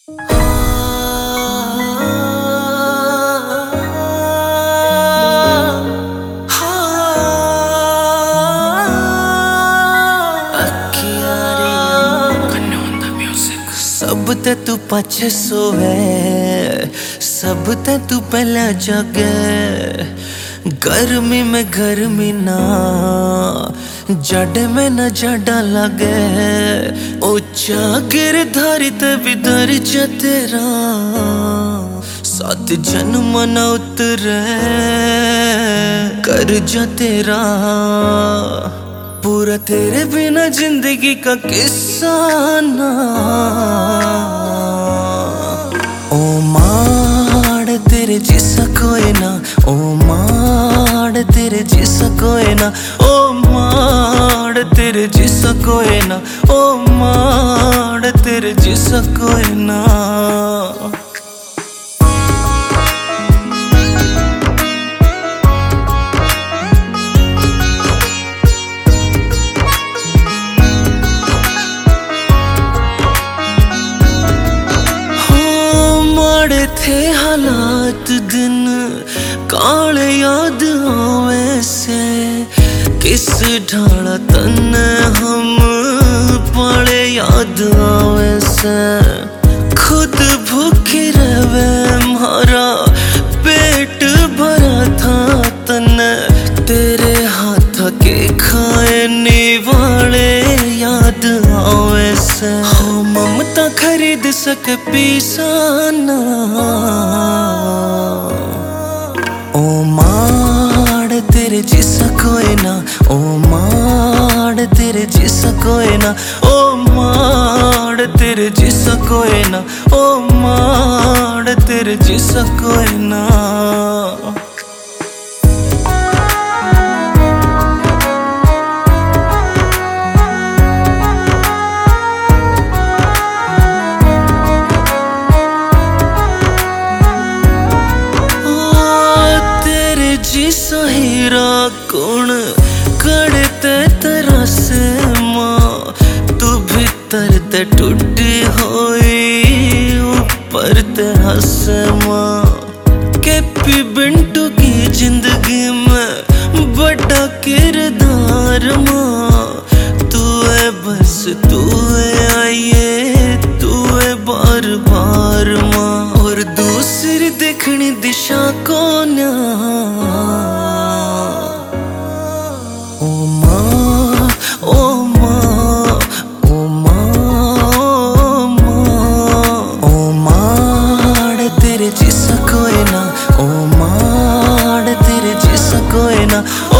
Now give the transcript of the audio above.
सब ते तू पाछे सोवे, सब ते तू पहले जागे। गर्मी में गर्मी ना, जाडे में न जाडा लगे। ऊंचा गिरधारी ते भी दर्जा तेरा, सात जन्म न उतरे कर्जा तेरा। पूरा तेरे बिना जिंदगी का किस्सा ना। ओ माड़ तेरे जिसा कोई ना, ओ माड़ तेरे जिसा कोई ना, ओ माड़ तेरे जिसा कोई ना, ओ माड़ तेरे जिसा कोई ना। थे हालात दिन काले याद आवे से, किस ढाला तन हम पड़े याद आवे से। खुद भूखी रहे मारा पेट भरा था तन, तेरे हाथ के खाए निवाले याद आवे से। हो ममता खरीद सके पीसाना, ओ माड़ तेरे जिसा कोई ना, ओ माड़ तेरे जिसा कोई ना, ओ माड़ तेरे जिसा कोई ना, ओ माड़ तेरे जिसा कोई ना। जिसा हीरा कौन कड़ते तरह से माँ, तू भीतर ते टूटी होई ऊपर ते हंसे माँ। कैपी बिंटू की जिंदगी में बड़ा किरदार माँ, तू है बस तू है आइए, तू है बार बार माँ। और दूसरी देखनी दिशा को ना, ओ माँ ओ माँ ओ माँ ओ माँ। ओ माड़ तेरे जिसा कोई ना, ओ माड़ तेरे जिसा कोई ना।